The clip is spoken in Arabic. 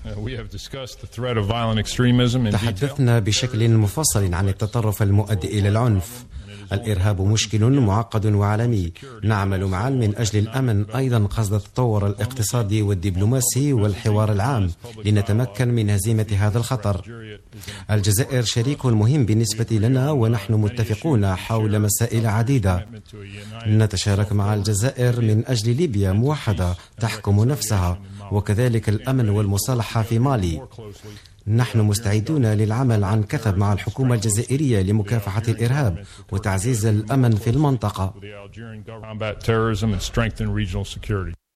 تحدثنا بشكل مفصل عن التطرف المؤدي إلى العنف. الإرهاب مشكل معقد وعالمي. نعمل معا من أجل الأمن، أيضا قصد التطور الاقتصادي والدبلوماسي والحوار العام لنتمكن من هزيمة هذا الخطر. الجزائر شريك مهم بالنسبة لنا، ونحن متفقون حول مسائل عديدة. نتشارك مع الجزائر من أجل ليبيا موحدة تحكم نفسها، وكذلك الأمن والمصالحة في مالي. نحن مستعدون للعمل عن كثب مع الحكومة الجزائرية لمكافحة الإرهاب وتعزيز الأمن في المنطقة.